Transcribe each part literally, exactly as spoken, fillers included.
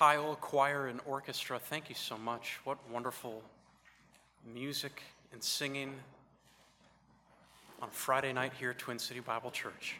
Kyle Choir and Orchestra, thank you so much. What wonderful music and singing on Friday night here at Twin City Bible Church.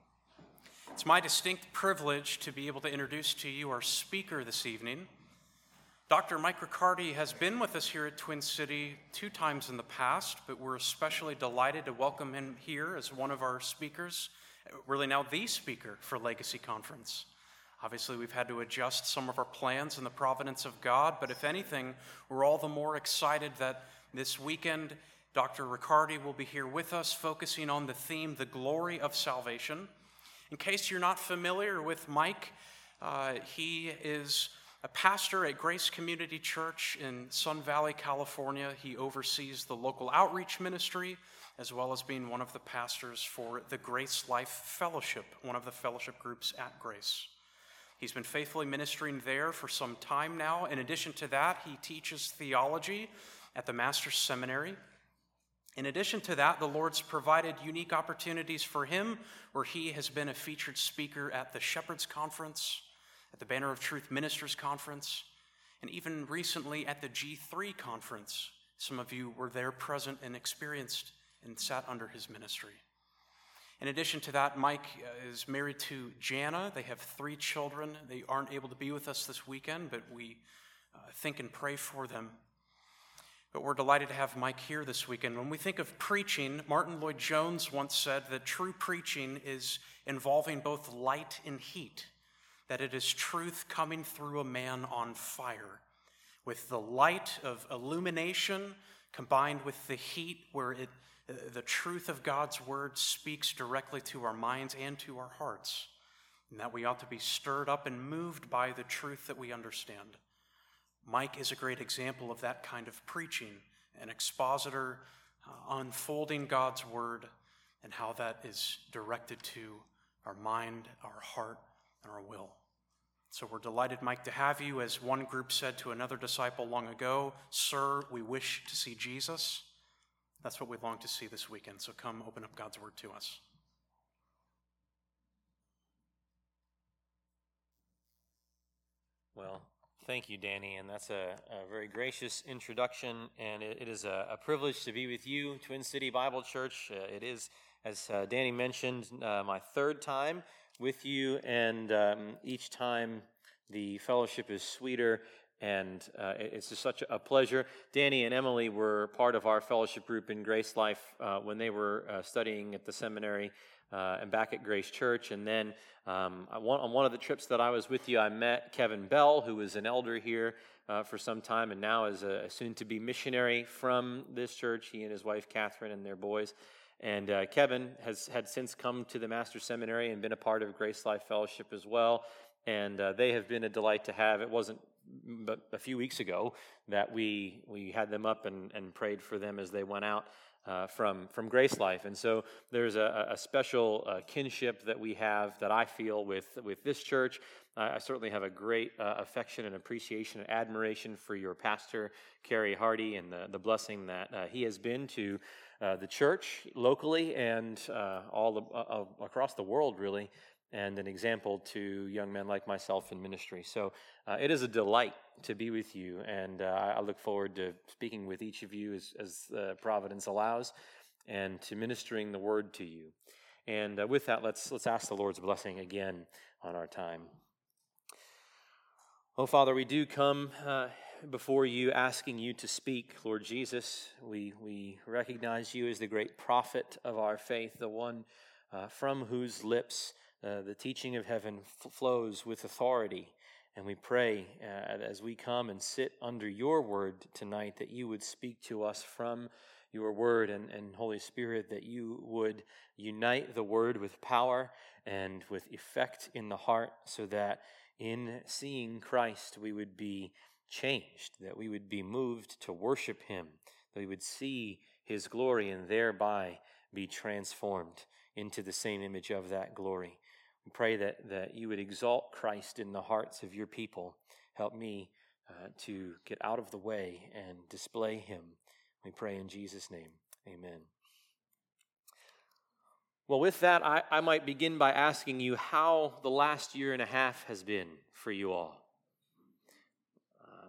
It's my distinct privilege to be able to introduce to you our speaker this evening. Doctor Mike Riccardi has been with us here at Twin City two times in the past, but we're especially delighted to welcome him here as one of our speakers, really now the speaker for Legacy Conference. Obviously, we've had to adjust some of our plans in the providence of God, but if anything, we're all the more excited that this weekend, Doctor Riccardi will be here with us, focusing on the theme, the glory of salvation. In case you're not familiar with Mike, uh, he is a pastor at Grace Community Church in Sun Valley, California. He oversees the local outreach ministry, as well as being one of the pastors for the Grace Life Fellowship, one of the fellowship groups at Grace. He's been faithfully ministering there for some time now. In addition to that, he teaches theology at the Master's Seminary. In addition to that, the Lord's provided unique opportunities for him, where he has been a featured speaker at the Shepherds Conference, at the Banner of Truth Ministers Conference, and even recently at the G three Conference. Some of you were there present and experienced and sat under his ministry. In addition to that, Mike is married to Jana. They have three children. They aren't able to be with us this weekend, but we uh, think and pray for them. But we're delighted to have Mike here this weekend. When we think of preaching, Martin Lloyd-Jones once said that true preaching is involving both light and heat, that it is truth coming through a man on fire, with the light of illumination combined with the heat where it the truth of God's word speaks directly to our minds and to our hearts, and that we ought to be stirred up and moved by the truth that we understand. Mike is a great example of that kind of preaching, an expositor uh, unfolding God's word and how that is directed to our mind, our heart, and our will. So we're delighted, Mike, to have you. As one group said to another disciple long ago, "Sir, we wish to see Jesus." That's what we long to see this weekend. So come open up God's word to us. Well, thank you, Danny, and that's a, a very gracious introduction, and it, it is a, a privilege to be with you, Twin City Bible Church. Uh, it is, as uh, Danny mentioned, uh, my third time with you, and um, each time the fellowship is sweeter, and uh, it's just such a pleasure. Danny and Emily were part of our fellowship group in Grace Life uh, when they were uh, studying at the seminary uh, and back at Grace Church. And then um, I, on one of the trips that I was with you, I met Kevin Bell, who was an elder here uh, for some time and now is a soon-to-be missionary from this church, he and his wife Catherine and their boys. And uh, Kevin has had since come to the Master's Seminary and been a part of Grace Life Fellowship as well. And uh, they have been a delight to have. It wasn't but a few weeks ago that we we had them up and, and prayed for them as they went out uh, from from Grace Life. And so there's a, a special uh, kinship that we have that I feel with with this church. Uh, I certainly have a great uh, affection and appreciation and admiration for your pastor, Kerry Hardy, and the, the blessing that uh, he has been to uh, the church locally and uh, all the, uh, across the world, really, and an example to young men like myself in ministry. So uh, it is a delight to be with you, and uh, I look forward to speaking with each of you as, as uh, Providence allows, and to ministering the word to you. And uh, with that, let's let's ask the Lord's blessing again on our time. Oh, Father, we do come uh, before you asking you to speak, Lord Jesus. We, we recognize you as the great prophet of our faith, the one uh, from whose lips Uh, the teaching of heaven f- flows with authority, and we pray uh, as we come and sit under your word tonight that you would speak to us from your word, and, and Holy Spirit, that you would unite the word with power and with effect in the heart, so that in seeing Christ we would be changed, that we would be moved to worship him, that we would see his glory and thereby be transformed into the same image of that glory. We pray that, that you would exalt Christ in the hearts of your people. Help me uh, to get out of the way and display him. We pray in Jesus' name. Amen. Well, with that, I, I might begin by asking you how the last year and a half has been for you all.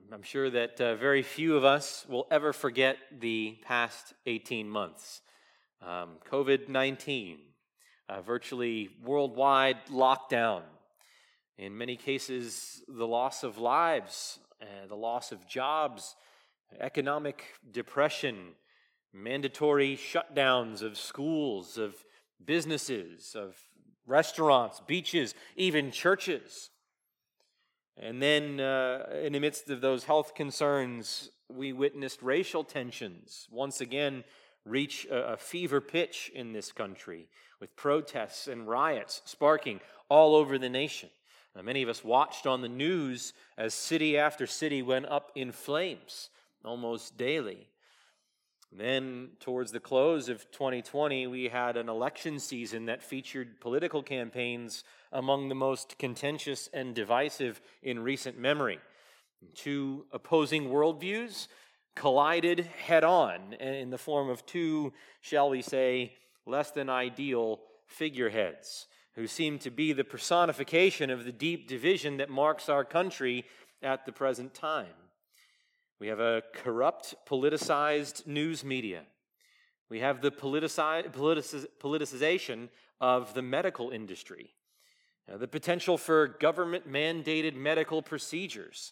I'm sure that uh, very few of us will ever forget the past eighteen months. Um, COVID nineteen, uh, virtually worldwide lockdown. In many cases, the loss of lives, uh, the loss of jobs, economic depression, mandatory shutdowns of schools, of businesses, of restaurants, beaches, even churches. And then, uh, in the midst of those health concerns, we witnessed racial tensions once again reach a, a fever pitch in this country, with protests and riots sparking all over the nation. Now, many of us watched on the news as city after city went up in flames almost daily. Then, towards the close of twenty twenty, we had an election season that featured political campaigns among the most contentious and divisive in recent memory. Two opposing worldviews collided head-on in the form of two, shall we say, less than ideal figureheads who seem to be the personification of the deep division that marks our country at the present time. We have a corrupt, politicized news media. We have the politici- politici- politicization of the medical industry, uh, the potential for government-mandated medical procedures,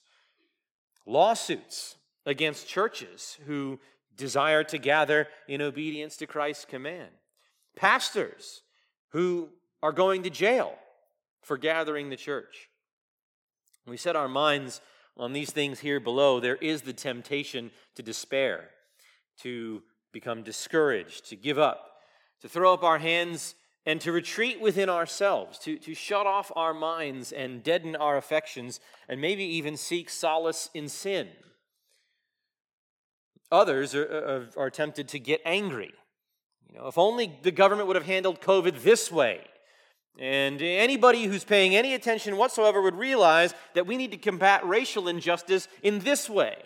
lawsuits against churches who desire to gather in obedience to Christ's command, pastors who are going to jail for gathering the church. When we set our minds on these things here below, there is the temptation to despair, to become discouraged, to give up, to throw up our hands, and to retreat within ourselves, to, to shut off our minds and deaden our affections, and maybe even seek solace in sin. Others are, are, are tempted to get angry. You know, if only the government would have handled COVID this way. And anybody who's paying any attention whatsoever would realize that we need to combat racial injustice in this way.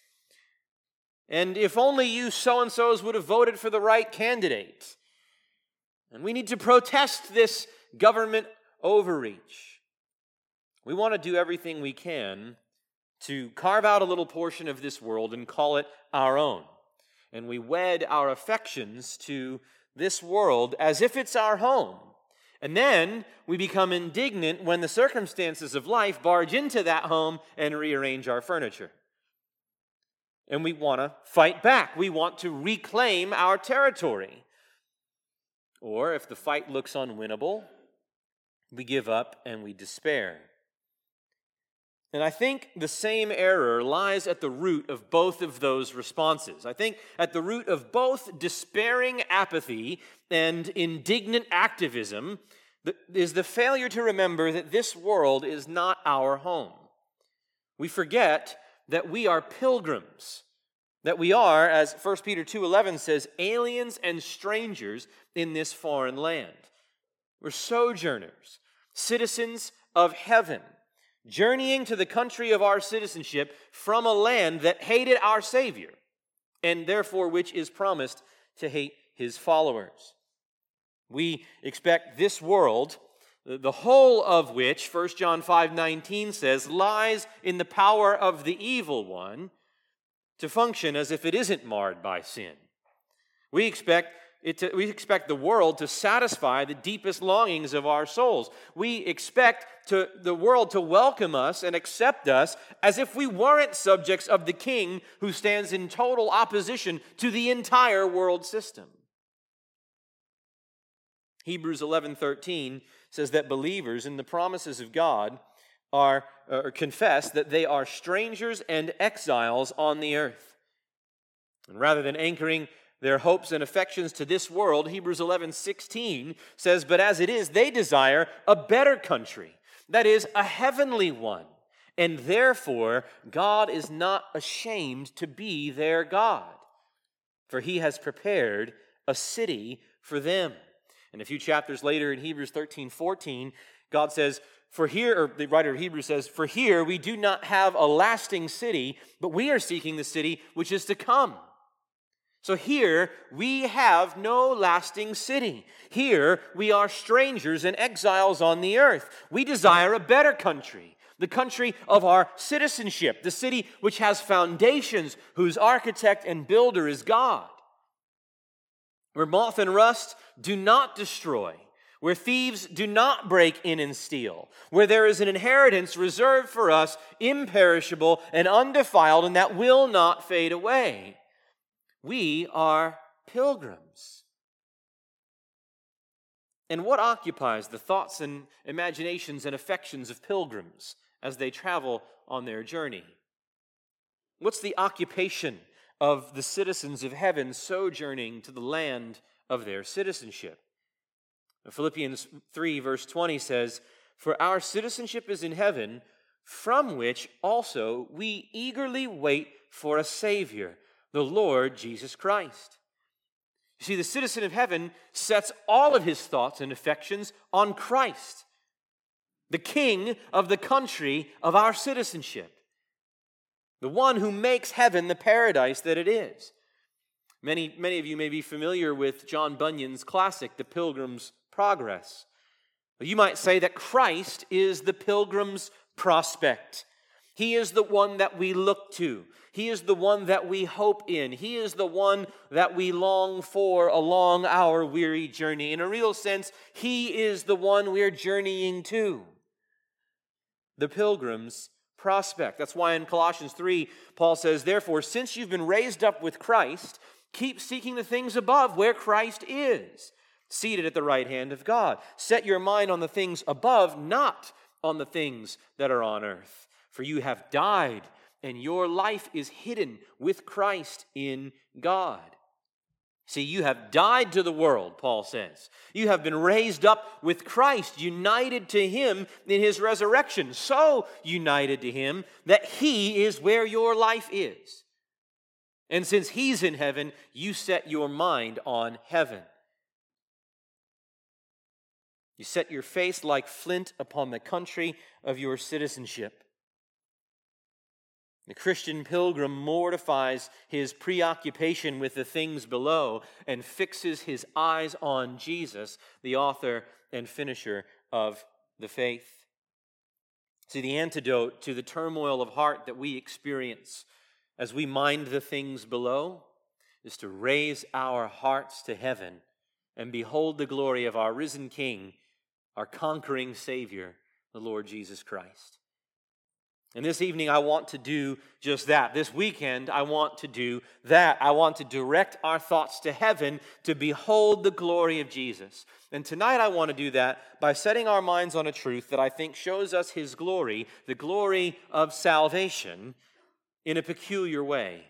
And if only you so-and-sos would have voted for the right candidate. And we need to protest this government overreach. We want to do everything we can to carve out a little portion of this world and call it our own. And we wed our affections to this world as if it's our home. And then we become indignant when the circumstances of life barge into that home and rearrange our furniture. And we want to fight back. We want to reclaim our territory. Or if the fight looks unwinnable, we give up and we despair. And I think the same error lies at the root of both of those responses. I think at the root of both despairing apathy and indignant activism is the failure to remember that this world is not our home. We forget that we are pilgrims, that we are, as First Peter two eleven says, aliens and strangers in this foreign land. We're sojourners, citizens of heaven, journeying to the country of our citizenship from a land that hated our Savior, and therefore which is promised to hate his followers. We expect this world, the whole of which, First John five nineteen says, lies in the power of the evil one, to function as if it isn't marred by sin. We expect It to, we expect the world to satisfy the deepest longings of our souls. We expect to, the world to welcome us and accept us as if we weren't subjects of the king who stands in total opposition to the entire world system. Hebrews eleven thirteen says that believers in the promises of God are or confess that they are strangers and exiles on the earth. And rather than anchoring their hopes and affections to this world, Hebrews eleven sixteen says, but as it is, they desire a better country, that is, a heavenly one. And therefore, God is not ashamed to be their God, for he has prepared a city for them. And a few chapters later in Hebrews thirteen fourteen, God says, for here, or the writer of Hebrews says, for here we do not have a lasting city, but we are seeking the city which is to come. So here, we have no lasting city. Here, we are strangers and exiles on the earth. We desire a better country, the country of our citizenship, the city which has foundations, whose architect and builder is God, where moth and rust do not destroy, where thieves do not break in and steal, where there is an inheritance reserved for us, imperishable and undefiled, and that will not fade away. We are pilgrims. And what occupies the thoughts and imaginations and affections of pilgrims as they travel on their journey? What's the occupation of the citizens of heaven sojourning to the land of their citizenship? Philippians three, verse twenty says, "For our citizenship is in heaven, from which also we eagerly wait for a Savior, the Lord Jesus Christ." You see, the citizen of heaven sets all of his thoughts and affections on Christ, the King of the country of our citizenship, the one who makes heaven the paradise that it is. Many, many of you may be familiar with John Bunyan's classic, The Pilgrim's Progress. You might say that Christ is the pilgrim's prospect. He is the one that we look to. He is the one that we hope in. He is the one that we long for along our weary journey. In a real sense, He is the one we're journeying to. The pilgrim's prospect. That's why in Colossians three, Paul says, "Therefore, since you've been raised up with Christ, keep seeking the things above where Christ is, seated at the right hand of God. Set your mind on the things above, not on the things that are on earth. For you have died, and your life is hidden with Christ in God." See, you have died to the world, Paul says. You have been raised up with Christ, united to Him in His resurrection, so united to Him that He is where your life is. And since He's in heaven, you set your mind on heaven. You set your face like flint upon the country of your citizenship. The Christian pilgrim mortifies his preoccupation with the things below and fixes his eyes on Jesus, the author and finisher of the faith. See, the antidote to the turmoil of heart that we experience as we mind the things below is to raise our hearts to heaven and behold the glory of our risen King, our conquering Savior, the Lord Jesus Christ. And this evening, I want to do just that. This weekend, I want to do that. I want to direct our thoughts to heaven to behold the glory of Jesus. And tonight, I want to do that by setting our minds on a truth that I think shows us His glory, the glory of salvation, in a peculiar way.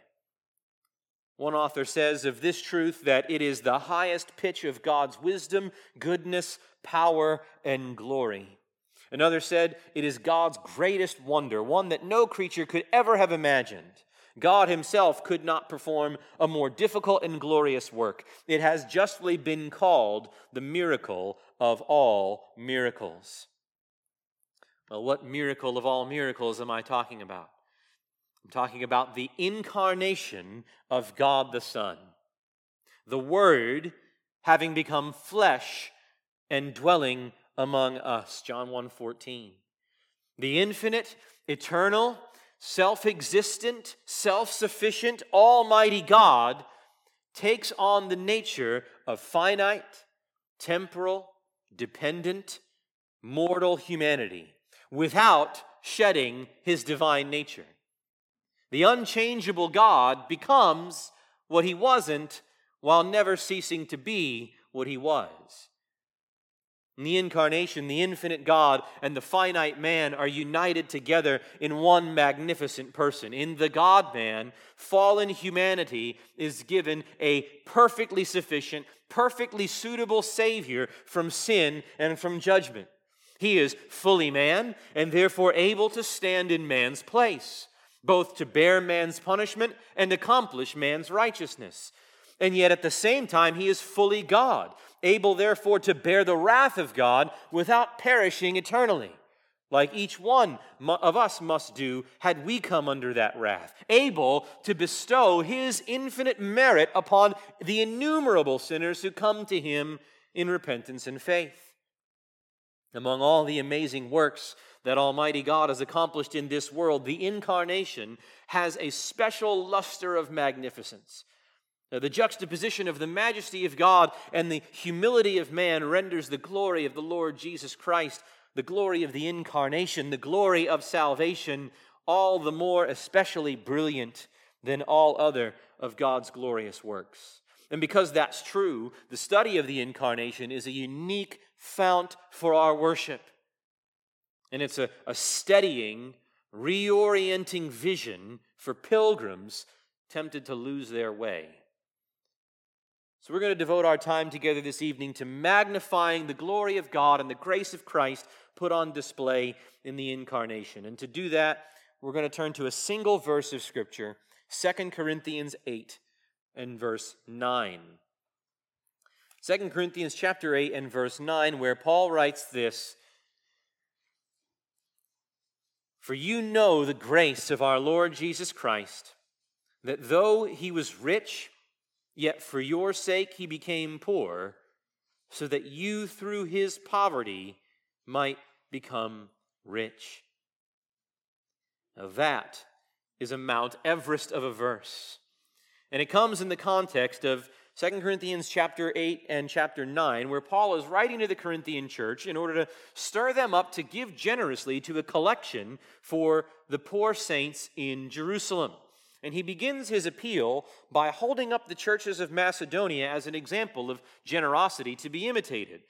One author says of this truth that it is the highest pitch of God's wisdom, goodness, power, and glory. Another said, it is God's greatest wonder, one that no creature could ever have imagined. God Himself could not perform a more difficult and glorious work. It has justly been called the miracle of all miracles. Well, what miracle of all miracles am I talking about? I'm talking about the incarnation of God the Son. The Word having become flesh and dwelling among us. John one fourteen. The infinite, eternal, self-existent, self-sufficient, almighty God takes on the nature of finite, temporal, dependent, mortal humanity without shedding His divine nature. The unchangeable God becomes what He wasn't while never ceasing to be what He was. In the incarnation, the infinite God and the finite man are united together in one magnificent person. In the God-man, fallen humanity is given a perfectly sufficient, perfectly suitable Savior from sin and from judgment. He is fully man and therefore able to stand in man's place, both to bear man's punishment and accomplish man's righteousness. And yet at the same time, He is fully God, able therefore to bear the wrath of God without perishing eternally, like each one of us must do had we come under that wrath, able to bestow His infinite merit upon the innumerable sinners who come to Him in repentance and faith. Among all the amazing works that Almighty God has accomplished in this world, the incarnation has a special luster of magnificence. Now, the juxtaposition of the majesty of God and the humility of man renders the glory of the Lord Jesus Christ, the glory of the incarnation, the glory of salvation, all the more especially brilliant than all other of God's glorious works. And because that's true, the study of the incarnation is a unique fount for our worship. And it's a, a steadying, reorienting vision for pilgrims tempted to lose their way. So we're going to devote our time together this evening to magnifying the glory of God and the grace of Christ put on display in the incarnation. And to do that, we're going to turn to a single verse of Scripture, Second Corinthians eight and verse nine. Second Corinthians chapter eight and verse nine, where Paul writes this, "For you know the grace of our Lord Jesus Christ, that though he was rich, yet for your sake he became poor, so that you through his poverty might become rich." Now that is a Mount Everest of a verse. And it comes in the context of Second Corinthians chapter eight and chapter nine, where Paul is writing to the Corinthian church in order to stir them up to give generously to a collection for the poor saints in Jerusalem. And he begins his appeal by holding up the churches of Macedonia as an example of generosity to be imitated.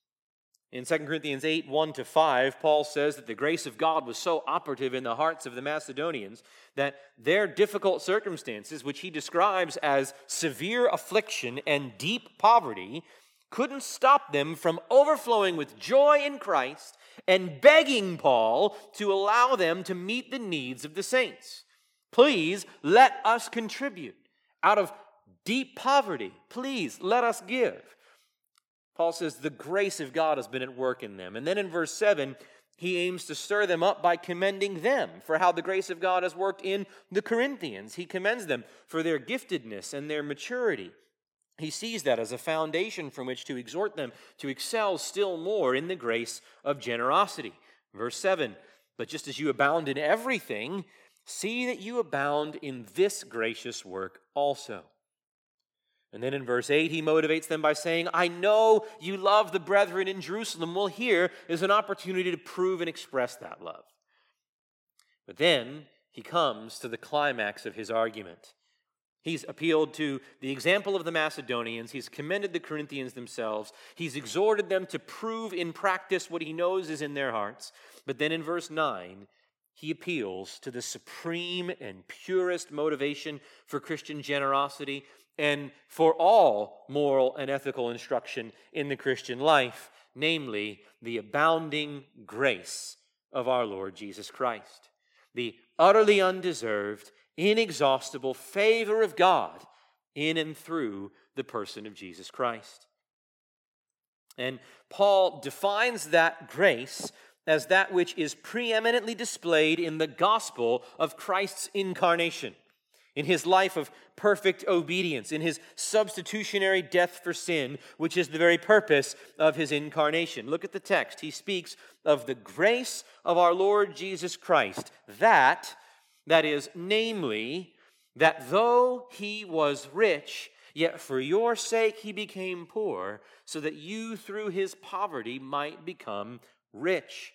In Second Corinthians eight, one to five, Paul says that the grace of God was so operative in the hearts of the Macedonians that their difficult circumstances, which he describes as severe affliction and deep poverty, couldn't stop them from overflowing with joy in Christ and begging Paul to allow them to meet the needs of the saints. Please let us contribute out of deep poverty. Please let us give. Paul says the grace of God has been at work in them. And then in verse seven, he aims to stir them up by commending them for how the grace of God has worked in the Corinthians. He commends them for their giftedness and their maturity. He sees that as a foundation from which to exhort them to excel still more in the grace of generosity. Verse seven, "But just as you abound in everything, see that you abound in this gracious work also." And then in verse eight, he motivates them by saying, "I know you love the brethren in Jerusalem." Well, here is an opportunity to prove and express that love. But then he comes to the climax of his argument. He's appealed to the example of the Macedonians. He's commended the Corinthians themselves. He's exhorted them to prove in practice what he knows is in their hearts. But then in verse nine, he appeals to the supreme and purest motivation for Christian generosity and for all moral and ethical instruction in the Christian life, namely the abounding grace of our Lord Jesus Christ, the utterly undeserved, inexhaustible favor of God in and through the person of Jesus Christ. And Paul defines that grace as that which is preeminently displayed in the gospel of Christ's incarnation, in his life of perfect obedience, in his substitutionary death for sin, which is the very purpose of his incarnation. Look at the text. He speaks of the grace of our Lord Jesus Christ, that, that is, namely, that though he was rich, yet for your sake he became poor, so that you through his poverty might become rich.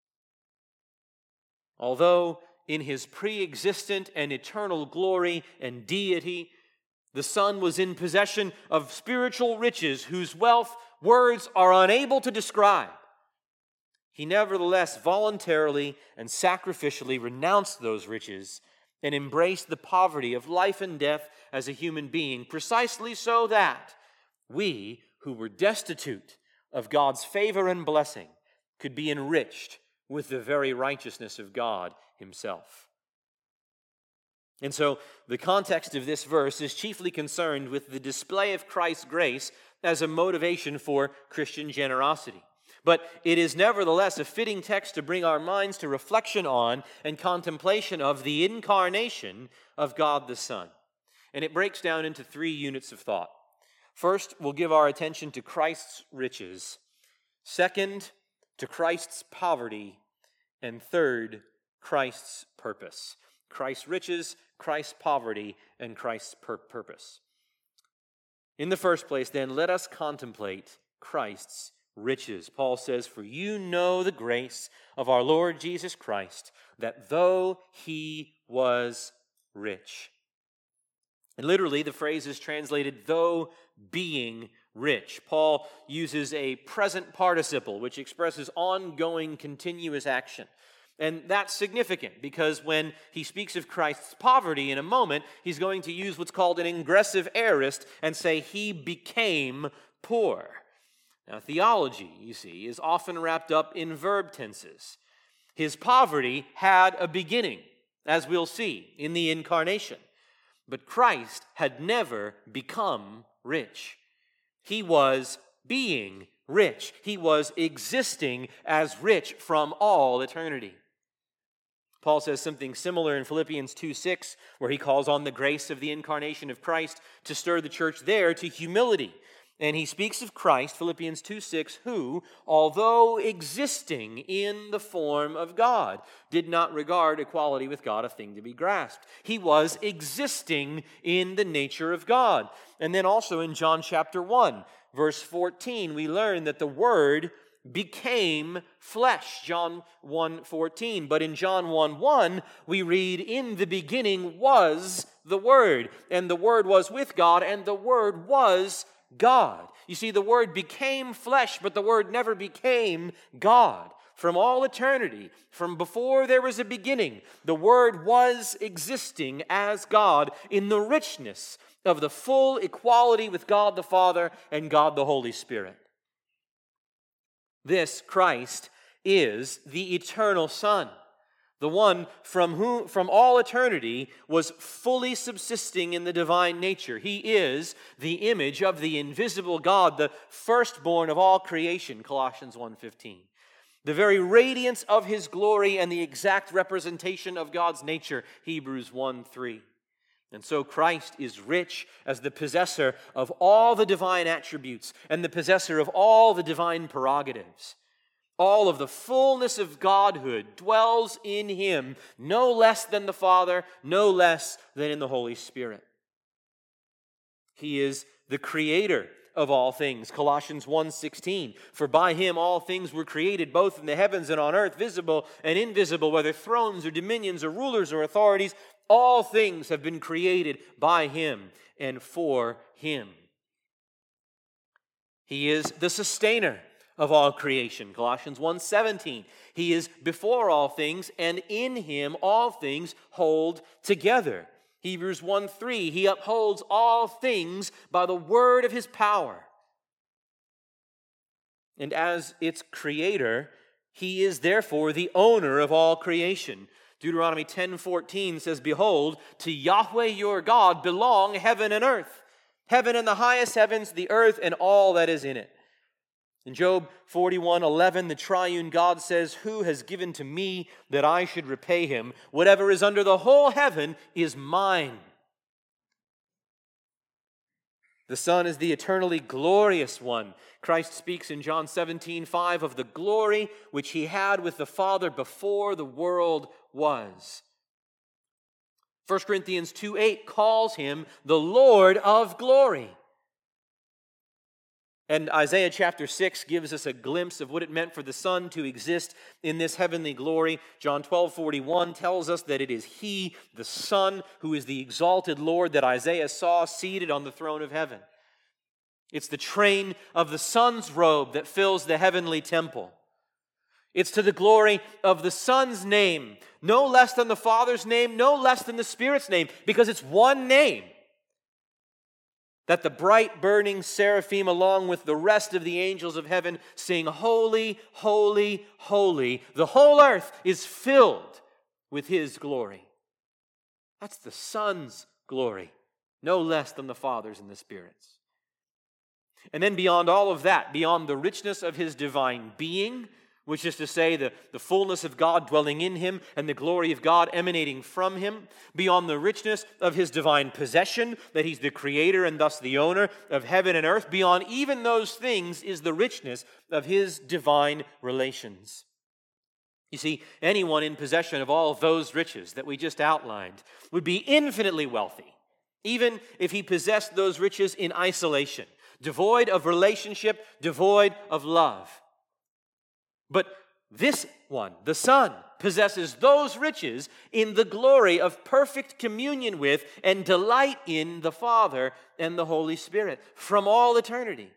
Although in his pre-existent and eternal glory and deity, the Son was in possession of spiritual riches whose wealth words are unable to describe, he nevertheless voluntarily and sacrificially renounced those riches and embraced the poverty of life and death as a human being, precisely so that we, who were destitute of God's favor and blessing, could be enriched with the very righteousness of God himself. And so the context of this verse is chiefly concerned with the display of Christ's grace as a motivation for Christian generosity. But it is nevertheless a fitting text to bring our minds to reflection on and contemplation of the incarnation of God the Son. And it breaks down into three units of thought. First, we'll give our attention to Christ's riches. Second, to Christ's poverty. And third, Christ's purpose. Christ's riches, Christ's poverty, and Christ's pur- purpose. In the first place, then, let us contemplate Christ's riches. Paul says, "For you know the grace of our Lord Jesus Christ, that though he was rich." And literally, the phrase is translated, "though being rich." Paul uses a present participle, which expresses ongoing, continuous action. And that's significant because when he speaks of Christ's poverty in a moment, he's going to use what's called an ingressive aorist and say he became poor. Now, theology, you see, is often wrapped up in verb tenses. His poverty had a beginning, as we'll see in the incarnation. But Christ had never become rich. He was being rich. He was existing as rich from all eternity. Paul says something similar in Philippians two six, where he calls on the grace of the incarnation of Christ to stir the church there to humility. And he speaks of Christ, Philippians two six, who, although existing in the form of God, did not regard equality with God a thing to be grasped. He was existing in the nature of God. And then also in John chapter one, verse fourteen, we learn that the Word became flesh, John one fourteen. But in John one one, we read, "In the beginning was the Word, and the Word was with God, and the Word was God." You see, the Word became flesh, but the Word never became God. From all eternity, from before there was a beginning, the Word was existing as God in the richness of the full equality with God the Father and God the Holy Spirit. This Christ is the eternal Son, the one from whom, from all eternity, was fully subsisting in the divine nature. He is the image of the invisible God, the firstborn of all creation, Colossians one fifteen. The very radiance of his glory and the exact representation of God's nature, Hebrews one three. And so Christ is rich as the possessor of all the divine attributes and the possessor of all the divine prerogatives. All of the fullness of Godhood dwells in him, no less than the Father, no less than in the Holy Spirit. He is the creator of all things, Colossians one sixteen. "For by him all things were created, both in the heavens and on earth, visible and invisible, whether thrones or dominions or rulers or authorities. All things have been created by him and for him." He is the sustainer of all creation, Colossians one seventeen. He is before all things, and in him all things hold together. Hebrews one three, he upholds all things by the word of his power. And as its creator, he is therefore the owner of all creation. Deuteronomy ten fourteen says, "Behold, to Yahweh your God belong heaven and earth, heaven and the highest heavens, the earth and all that is in it." In Job forty-one eleven, the triune God says, "Who has given to me that I should repay him? Whatever is under the whole heaven is mine." The Son is the eternally glorious one. Christ speaks in John seventeen five of the glory which he had with the Father before the world was. First Corinthians two eight calls him the Lord of glory. And Isaiah chapter six gives us a glimpse of what it meant for the Son to exist in this heavenly glory. John twelve forty-one tells us that it is he, the Son, who is the exalted Lord that Isaiah saw seated on the throne of heaven. It's the train of the Son's robe that fills the heavenly temple. It's to the glory of the Son's name, no less than the Father's name, no less than the Spirit's name, because it's one name, that the bright burning seraphim along with the rest of the angels of heaven sing, "Holy, holy, holy." The whole earth is filled with his glory. That's the Son's glory, no less than the Father's and the Spirit's. And then beyond all of that, beyond the richness of his divine being, which is to say the, the fullness of God dwelling in him and the glory of God emanating from him, beyond the richness of his divine possession, that he's the creator and thus the owner of heaven and earth, beyond even those things is the richness of his divine relations. You see, anyone in possession of all those riches that we just outlined would be infinitely wealthy, even if he possessed those riches in isolation, devoid of relationship, devoid of love. But this one, the Son, possesses those riches in the glory of perfect communion with and delight in the Father and the Holy Spirit from all eternity.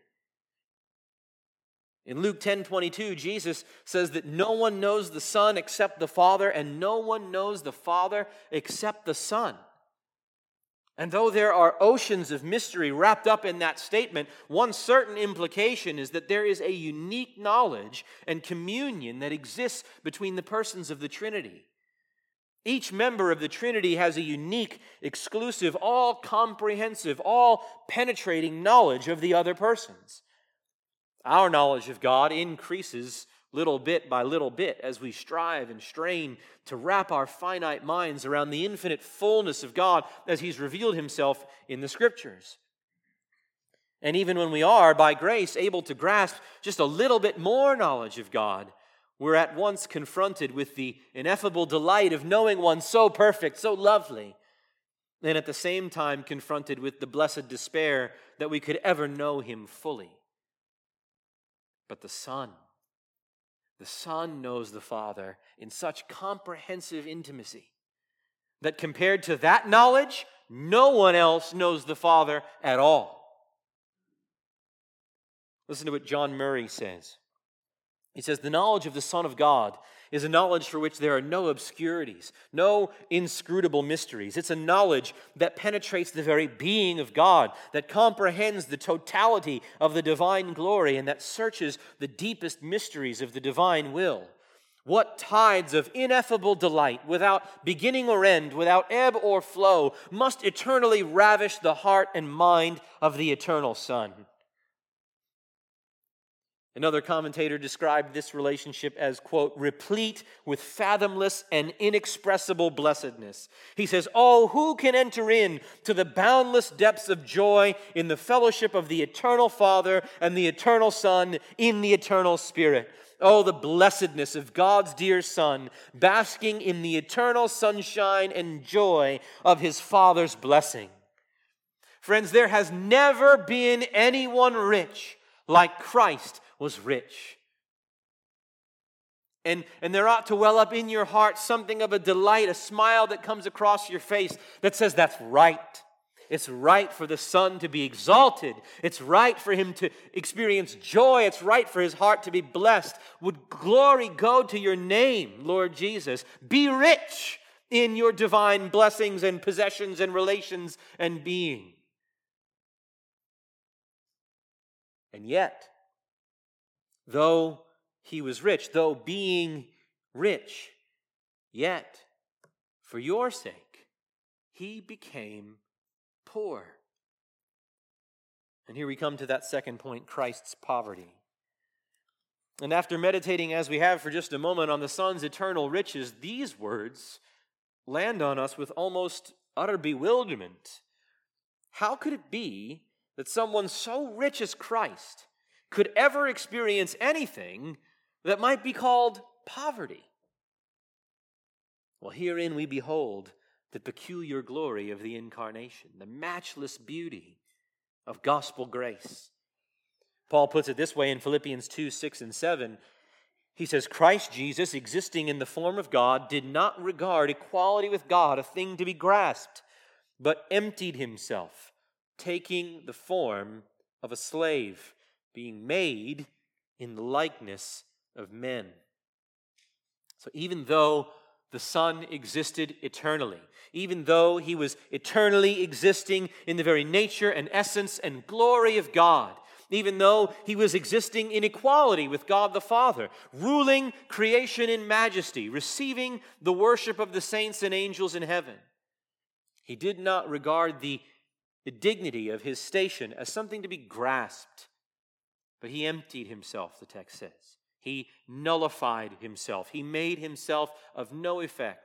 In Luke ten twenty-two, Jesus says that no one knows the Son except the Father, and no one knows the Father except the Son. And though there are oceans of mystery wrapped up in that statement, one certain implication is that there is a unique knowledge and communion that exists between the persons of the Trinity. Each member of the Trinity has a unique, exclusive, all-comprehensive, all-penetrating knowledge of the other persons. Our knowledge of God increases little bit by little bit as we strive and strain to wrap our finite minds around the infinite fullness of God as He's revealed Himself in the Scriptures. And even when we are, by grace, able to grasp just a little bit more knowledge of God, we're at once confronted with the ineffable delight of knowing one so perfect, so lovely, and at the same time confronted with the blessed despair that we could ever know Him fully. But the Son, the Son knows the Father in such comprehensive intimacy that compared to that knowledge, no one else knows the Father at all. Listen to what John Murray says. He says, the knowledge of the Son of God is a knowledge for which there are no obscurities, no inscrutable mysteries. It's a knowledge that penetrates the very being of God, that comprehends the totality of the divine glory, and that searches the deepest mysteries of the divine will. What tides of ineffable delight, without beginning or end, without ebb or flow, must eternally ravish the heart and mind of the eternal Son. Another commentator described this relationship as, quote, replete with fathomless and inexpressible blessedness. He says, oh, who can enter in to the boundless depths of joy in the fellowship of the eternal Father and the eternal Son in the eternal Spirit? Oh, the blessedness of God's dear Son, basking in the eternal sunshine and joy of His Father's blessing. Friends, there has never been anyone rich like Christ was rich. And, and there ought to well up in your heart something of a delight, a smile that comes across your face that says that's right. It's right for the Son to be exalted. It's right for Him to experience joy. It's right for His heart to be blessed. Would glory go to your name, Lord Jesus. Be rich in your divine blessings and possessions and relations and being. And yet, though He was rich, though being rich, yet, for your sake, He became poor. And here we come to that second point, Christ's poverty. And after meditating as we have for just a moment on the Son's eternal riches, these words land on us with almost utter bewilderment. How could it be that someone so rich as Christ could ever experience anything that might be called poverty? Well, herein we behold the peculiar glory of the incarnation, the matchless beauty of gospel grace. Paul puts it this way in Philippians two, six, and seven. He says, Christ Jesus, existing in the form of God, did not regard equality with God a thing to be grasped, but emptied Himself, taking the form of a slave, being made in the likeness of men. So even though the Son existed eternally, even though He was eternally existing in the very nature and essence and glory of God, even though He was existing in equality with God the Father, ruling creation in majesty, receiving the worship of the saints and angels in heaven, He did not regard the, the dignity of His station as something to be grasped, but He emptied Himself, the text says. He nullified Himself. He made Himself of no effect.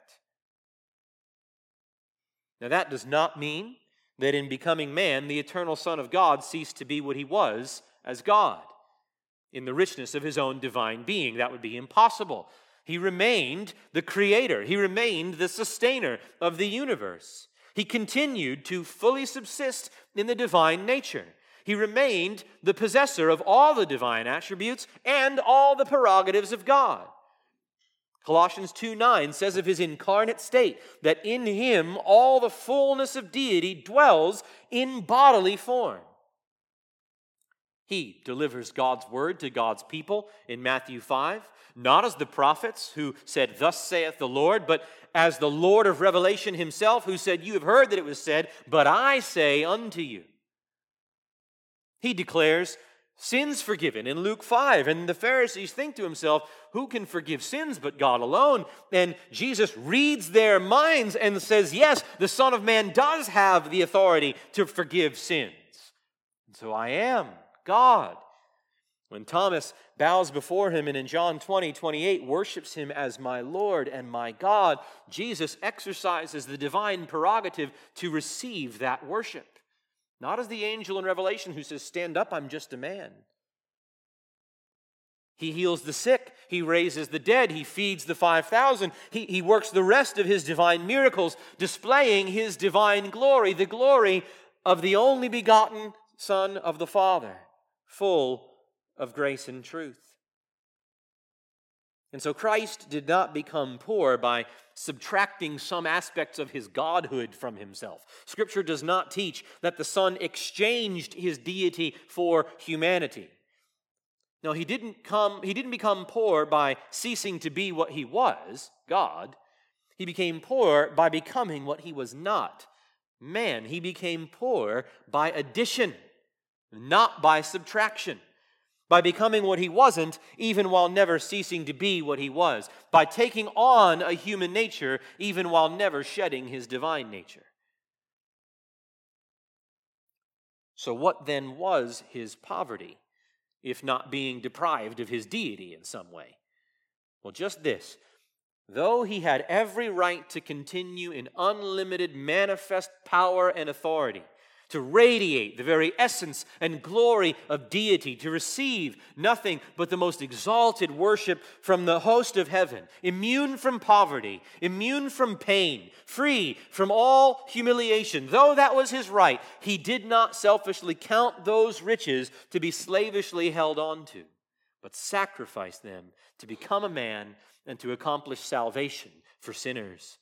Now that does not mean that in becoming man, the eternal Son of God ceased to be what He was as God in the richness of His own divine being. That would be impossible. He remained the creator. He remained the sustainer of the universe. He continued to fully subsist in the divine nature. He remained the possessor of all the divine attributes and all the prerogatives of God. Colossians two nine says of his incarnate state that in him all the fullness of deity dwells in bodily form. He delivers God's word to God's people in Matthew five, not as the prophets who said, "Thus saith the Lord," but as the Lord of revelation himself who said, "You have heard that it was said, but I say unto you." He declares sins forgiven in Luke five, and the Pharisees think to himself, who can forgive sins but God alone? And Jesus reads their minds and says, yes, the Son of Man does have the authority to forgive sins. And so I am God. When Thomas bows before him and in John twenty twenty-eight worships him as my Lord and my God, Jesus exercises the divine prerogative to receive that worship. Not as the angel in Revelation who says, "Stand up, I'm just a man." He heals the sick. He raises the dead. He feeds the five thousand. He, he works the rest of his divine miracles, displaying his divine glory, the glory of the only begotten Son of the Father, full of grace and truth. And so Christ did not become poor by subtracting some aspects of his godhood from himself. Scripture does not teach that the Son exchanged his deity for humanity. No, he didn't come, he didn't become poor by ceasing to be what he was, God. He became poor by becoming what he was not, man. He became poor by addition, not by subtraction. By becoming what he wasn't, even while never ceasing to be what he was. By taking on a human nature, even while never shedding his divine nature. So what then was his poverty, if not being deprived of his deity in some way? Well, just this. Though he had every right to continue in unlimited manifest power and authority, to radiate the very essence and glory of deity, to receive nothing but the most exalted worship from the host of heaven, immune from poverty, immune from pain, free from all humiliation. Though that was his right, he did not selfishly count those riches to be slavishly held on to, but sacrificed them to become a man and to accomplish salvation for sinners.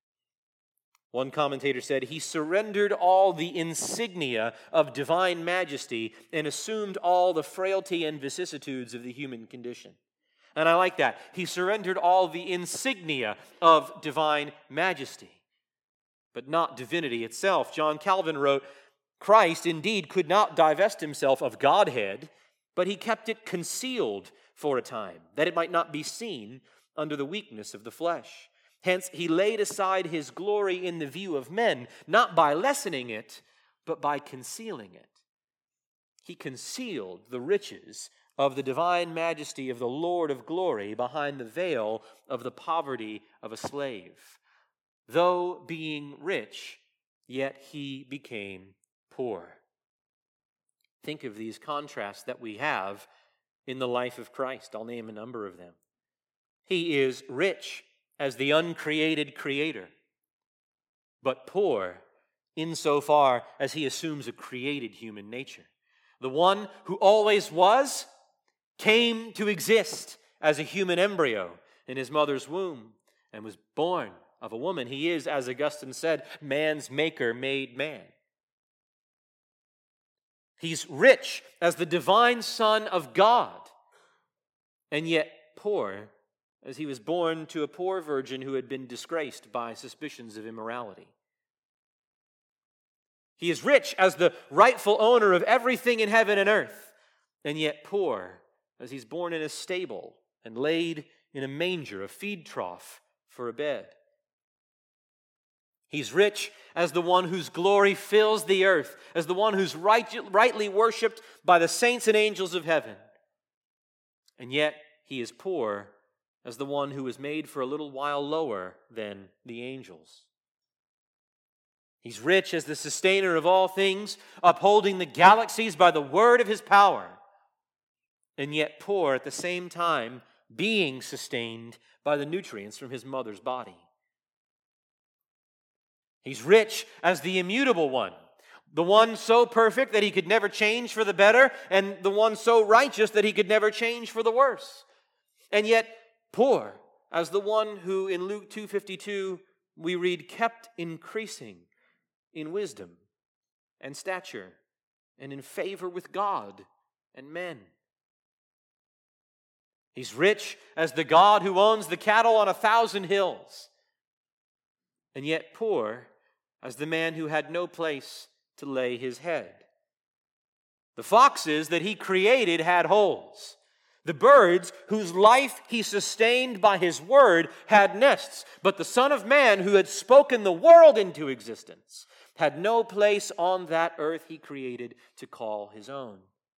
One commentator said, he surrendered all the insignia of divine majesty and assumed all the frailty and vicissitudes of the human condition. And I like that. He surrendered all the insignia of divine majesty, but not divinity itself. John Calvin wrote, Christ indeed could not divest himself of Godhead, but he kept it concealed for a time, that it might not be seen under the weakness of the flesh. Hence, he laid aside his glory in the view of men, not by lessening it, but by concealing it. He concealed the riches of the divine majesty of the Lord of glory behind the veil of the poverty of a slave. Though being rich, yet he became poor. Think of these contrasts that we have in the life of Christ. I'll name a number of them. He is rich as the uncreated creator, but poor insofar as he assumes a created human nature. The one who always was came to exist as a human embryo in his mother's womb and was born of a woman. He is, as Augustine said, man's maker made man. He's rich as the divine Son of God, and yet poor as he was born to a poor virgin who had been disgraced by suspicions of immorality. He is rich as the rightful owner of everything in heaven and earth, and yet poor as he's born in a stable and laid in a manger, a feed trough for a bed. He's rich as the one whose glory fills the earth, as the one who's right, rightly worshipped by the saints and angels of heaven. And yet he is poor as the one who was made for a little while lower than the angels. He's rich as the sustainer of all things, upholding the galaxies by the word of his power, and yet poor at the same time, being sustained by the nutrients from his mother's body. He's rich as the immutable one, the one so perfect that he could never change for the better, and the one so righteous that he could never change for the worse. And yet poor as the one who in Luke two fifty-two we read kept increasing in wisdom and stature and in favor with God and men. He's rich as the God who owns the cattle on a thousand hills, and yet poor as the man who had no place to lay his head. The foxes that he created had holes. The birds whose life he sustained by his word had nests. But the Son of Man, who had spoken the world into existence, had no place on that earth he created to call his own.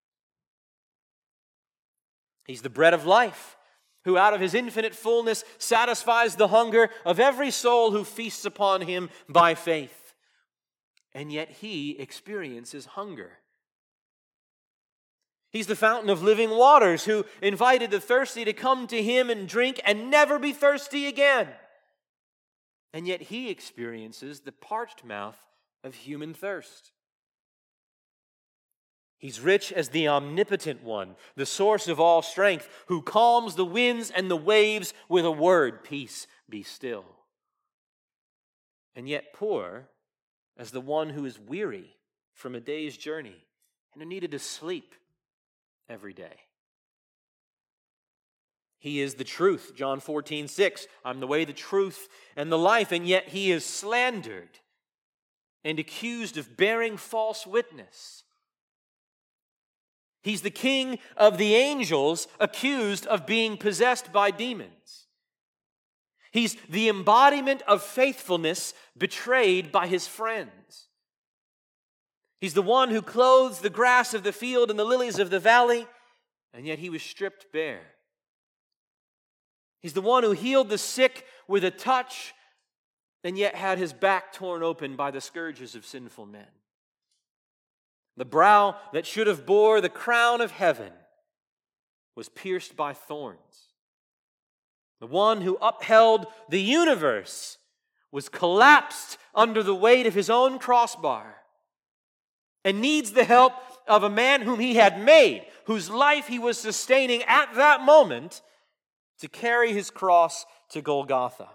He's the bread of life, who out of his infinite fullness satisfies the hunger of every soul who feasts upon him by faith. And yet he experiences hunger. He's the fountain of living waters who invited the thirsty to come to him and drink and never be thirsty again. And yet he experiences the parched mouth of human thirst. He's rich as the omnipotent one, the source of all strength, who calms the winds and the waves with a word, peace, be still. And yet poor as the one who is weary from a day's journey and who needed to sleep every day. He is the truth, John fourteen six. I'm the way, the truth, and the life, and yet he is slandered and accused of bearing false witness. He's the king of the angels, accused of being possessed by demons. He's the embodiment of faithfulness, betrayed by his friends. He's the one who clothes the grass of the field and the lilies of the valley, and yet he was stripped bare. He's the one who healed the sick with a touch, and yet had his back torn open by the scourges of sinful men. The brow that should have bore the crown of heaven was pierced by thorns. The one who upheld the universe was collapsed under the weight of his own crossbar and needs the help of a man whom he had made, whose life he was sustaining at that moment, to carry his cross to Golgotha.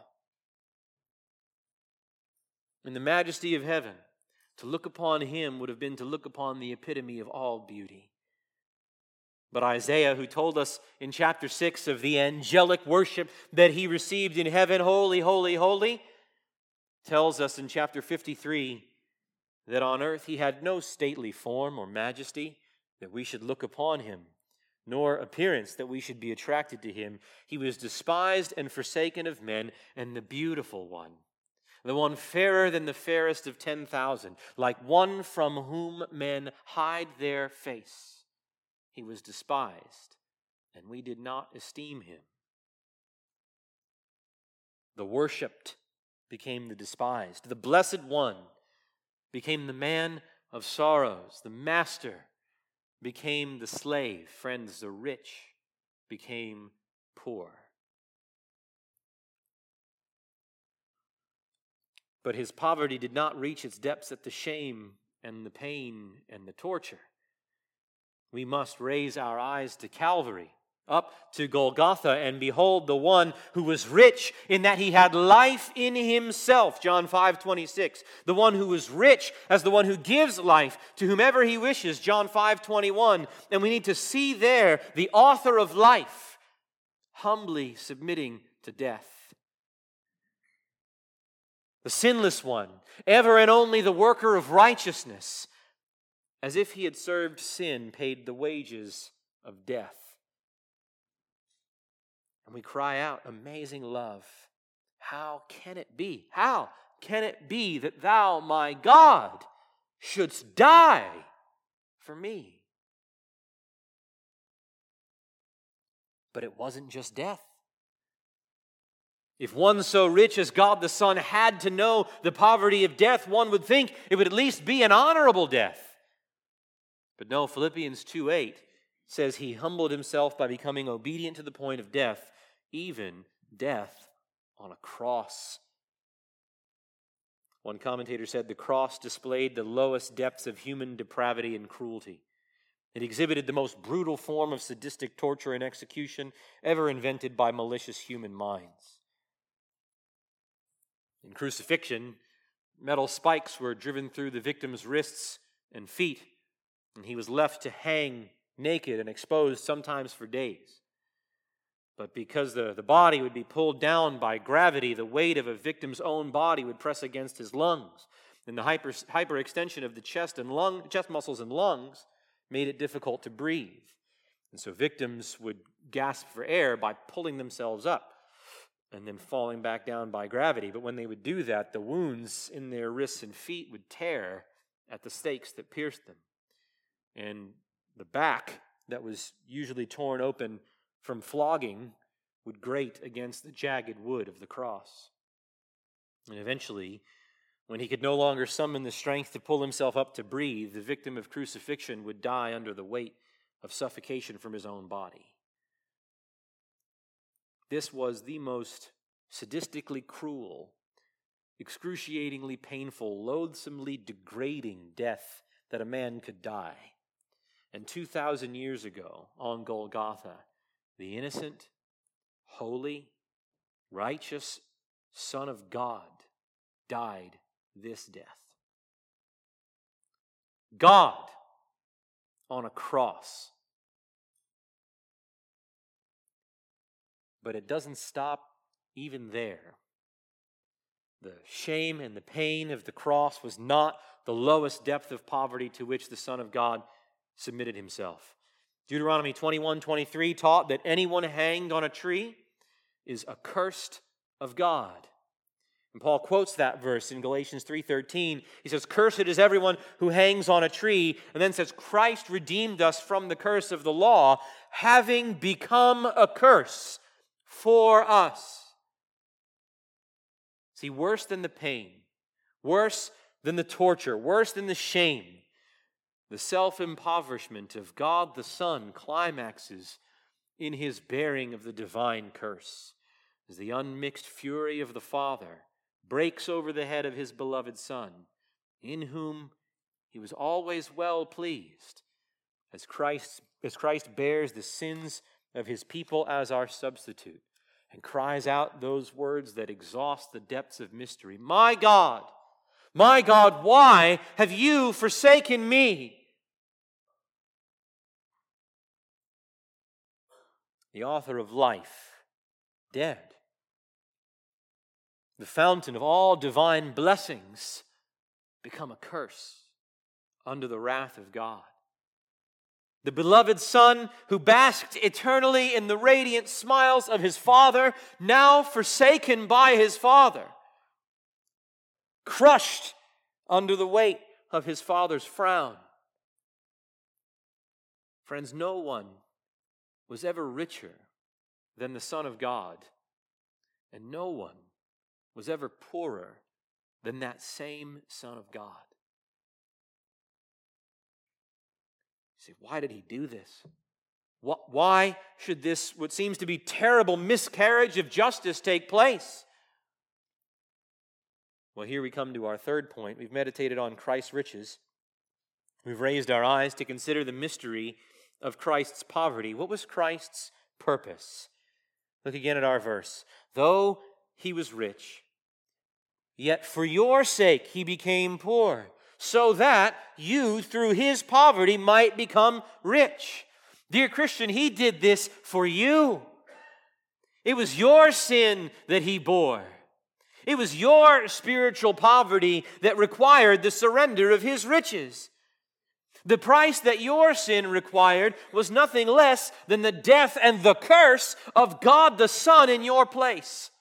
In the majesty of heaven, to look upon him would have been to look upon the epitome of all beauty. But Isaiah, who told us in chapter six of the angelic worship that he received in heaven, holy, holy, holy, tells us in chapter fifty-three that on earth he had no stately form or majesty that we should look upon him, nor appearance that we should be attracted to him. He was despised and forsaken of men, and the beautiful one, the one fairer than the fairest of ten thousand, like one from whom men hide their face. He was despised, and we did not esteem him. The worshipped became the despised. The blessed one became the man of sorrows. The master became the slave. Friends, the rich became poor. But his poverty did not reach its depths at the shame and the pain and the torture. We must raise our eyes to Calvary, up to Golgotha, and behold the one who was rich in that he had life in himself, John five twenty-six. The one who was rich as the one who gives life to whomever he wishes, John five twenty-one. And we need to see there the author of life humbly submitting to death. The sinless one, ever and only the worker of righteousness, as if he had served sin, paid the wages of death. And we cry out, amazing love. How can it be? How can it be that thou, my God, shouldst die for me? But it wasn't just death. If one so rich as God the Son had to know the poverty of death, one would think it would at least be an honorable death. But no, Philippians two eight says he humbled himself by becoming obedient to the point of death, even death on a cross. One commentator said the cross displayed the lowest depths of human depravity and cruelty. It exhibited the most brutal form of sadistic torture and execution ever invented by malicious human minds. In crucifixion, metal spikes were driven through the victim's wrists and feet, and he was left to hang naked and exposed, sometimes for days. But because the, the body would be pulled down by gravity, the weight of a victim's own body would press against his lungs, and the hyper, hyperextension of the chest and lung, chest muscles and lungs made it difficult to breathe. And so victims would gasp for air by pulling themselves up and then falling back down by gravity. But when they would do that, the wounds in their wrists and feet would tear at the stakes that pierced them. And the back that was usually torn open from flogging would grate against the jagged wood of the cross. And eventually, when he could no longer summon the strength to pull himself up to breathe, the victim of crucifixion would die under the weight of suffocation from his own body. This was the most sadistically cruel, excruciatingly painful, loathsomely degrading death that a man could die. And two thousand years ago, on Golgotha, the innocent, holy, righteous Son of God died this death. God on a cross. But it doesn't stop even there. The shame and the pain of the cross was not the lowest depth of poverty to which the Son of God submitted himself. Deuteronomy twenty-one twenty-three taught that anyone hanged on a tree is accursed of God. And Paul quotes that verse in Galatians three thirteen. He says, "Cursed is everyone who hangs on a tree," and then says, "Christ redeemed us from the curse of the law, having become a curse for us." See, worse than the pain, worse than the torture, worse than the shame, the self-impoverishment of God the Son climaxes in his bearing of the divine curse, as the unmixed fury of the Father breaks over the head of his beloved Son, in whom he was always well pleased, as Christ, as Christ bears the sins of his people as our substitute, and cries out those words that exhaust the depths of mystery. "My God, my God, why have you forsaken me?" The author of life, dead. The fountain of all divine blessings, become a curse under the wrath of God. The beloved Son who basked eternally in the radiant smiles of his Father, now forsaken by his Father, crushed under the weight of his Father's frown. Friends, no one was ever richer than the Son of God, and no one was ever poorer than that same Son of God. You say, why did he do this? Why should this, what seems to be terrible miscarriage of justice, take place? Well, here we come to our third point. We've meditated on Christ's riches. We've raised our eyes to consider the mystery of Christ's poverty. What was Christ's purpose? Look again at our verse. Though he was rich, yet for your sake he became poor, so that you, through his poverty, might become rich. Dear Christian, he did this for you. It was your sin that he bore. It was your spiritual poverty that required the surrender of his riches. The price that your sin required was nothing less than the death and the curse of God the Son in your place.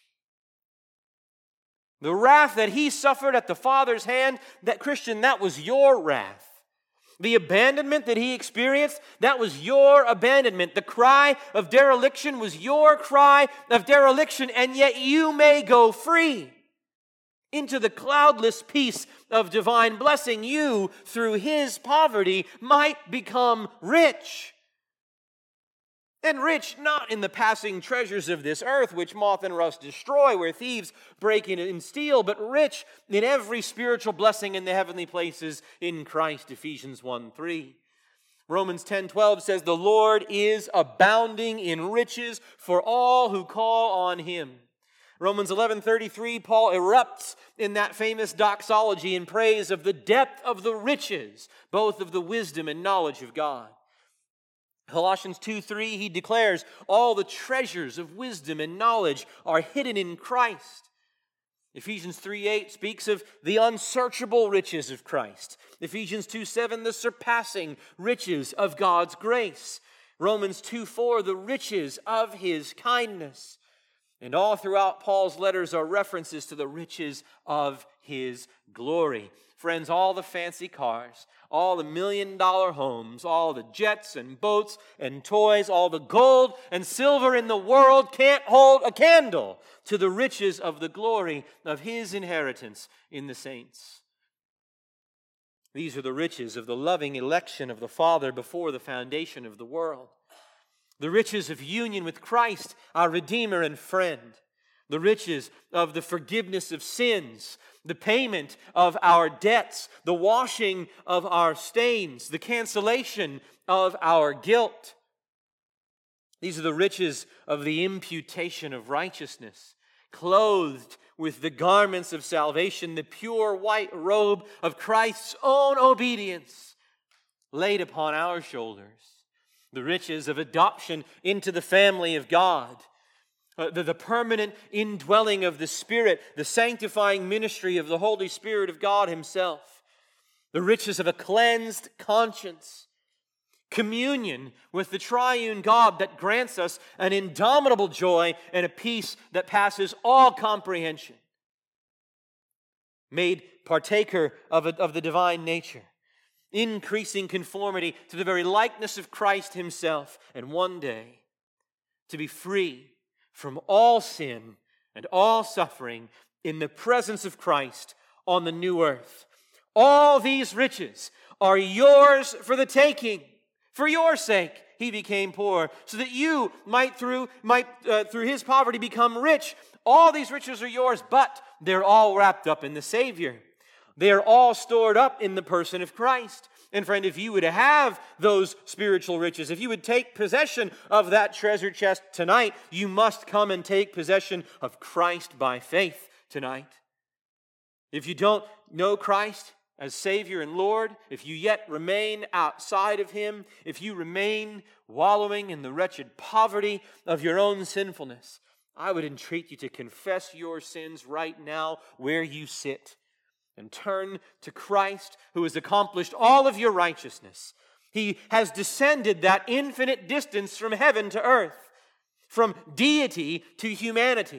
The wrath that he suffered at the Father's hand, that Christian, that was your wrath. The abandonment that he experienced, that was your abandonment. The cry of dereliction was your cry of dereliction, and yet you may go free into the cloudless peace of divine blessing. You, through his poverty, might become rich. And rich not in the passing treasures of this earth, which moth and rust destroy, where thieves break in and steal, but rich in every spiritual blessing in the heavenly places in Christ, Ephesians one three. Romans ten twelve says, the Lord is abounding in riches for all who call on him. Romans eleven thirty-three, Paul erupts in that famous doxology in praise of the depth of the riches, both of the wisdom and knowledge of God. Colossians two three, he declares all the treasures of wisdom and knowledge are hidden in Christ. Ephesians three eight speaks of the unsearchable riches of Christ. Ephesians two seven, the surpassing riches of God's grace. Romans two four, the riches of his kindness. And all throughout Paul's letters are references to the riches of his glory. Friends, all the fancy cars, all the million-dollar homes, all the jets and boats and toys, all the gold and silver in the world can't hold a candle to the riches of the glory of his inheritance in the saints. These are the riches of the loving election of the Father before the foundation of the world. The riches of union with Christ, our Redeemer and friend. The riches of the forgiveness of sins, the payment of our debts, the washing of our stains, the cancellation of our guilt. These are the riches of the imputation of righteousness, clothed with the garments of salvation, the pure white robe of Christ's own obedience laid upon our shoulders. The riches of adoption into the family of God. Uh, the, the permanent indwelling of the Spirit, the sanctifying ministry of the Holy Spirit of God himself, the riches of a cleansed conscience, communion with the triune God that grants us an indomitable joy and a peace that passes all comprehension, made partaker of, a, of the divine nature, increasing conformity to the very likeness of Christ himself, and one day to be free from all sin and all suffering in the presence of Christ on the new earth. All these riches are yours for the taking. For your sake, he became poor, so that you might through might uh, through his poverty become rich. All these riches are yours, but they're all wrapped up in the Savior. They're all stored up in the person of Christ. And friend, if you would have those spiritual riches, if you would take possession of that treasure chest tonight, you must come and take possession of Christ by faith tonight. If you don't know Christ as Savior and Lord, if you yet remain outside of him, if you remain wallowing in the wretched poverty of your own sinfulness, I would entreat you to confess your sins right now where you sit and turn to Christ, who has accomplished all of your righteousness. He has descended that infinite distance from heaven to earth, from deity to humanity.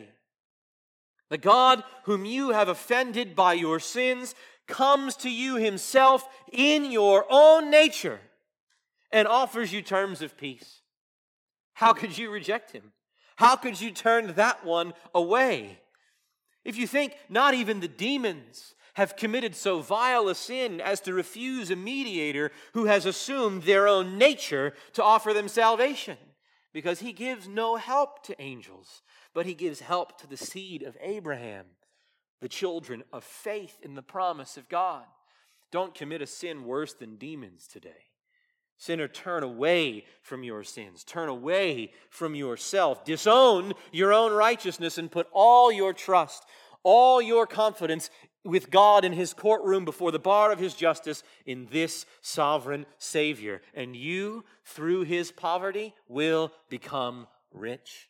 The God whom you have offended by your sins comes to you himself in your own nature and offers you terms of peace. How could you reject him? How could you turn that one away? If you think not even the demons have committed so vile a sin as to refuse a mediator who has assumed their own nature to offer them salvation, because he gives no help to angels, but he gives help to the seed of Abraham, the children of faith in the promise of God. Don't commit a sin worse than demons today. Sinner, turn away from your sins. Turn away from yourself. Disown your own righteousness and put all your trust, all your confidence with God in his courtroom before the bar of his justice in this sovereign Savior. And you, through his poverty, will become rich.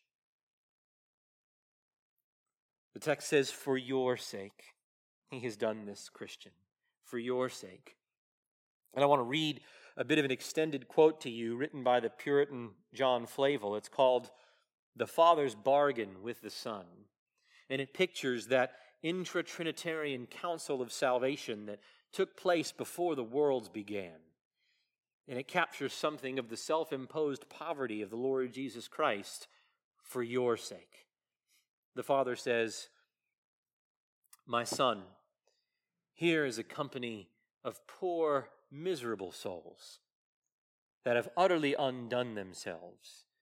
The text says, for your sake. He has done this, Christian. For your sake. And I want to read a bit of an extended quote to you written by the Puritan John Flavel. It's called The Father's Bargain with the Son. And it pictures that intra-Trinitarian council of salvation that took place before the worlds began. And it captures something of the self-imposed poverty of the Lord Jesus Christ for your sake. The Father says, my Son, here is a company of poor, miserable souls that have utterly undone themselves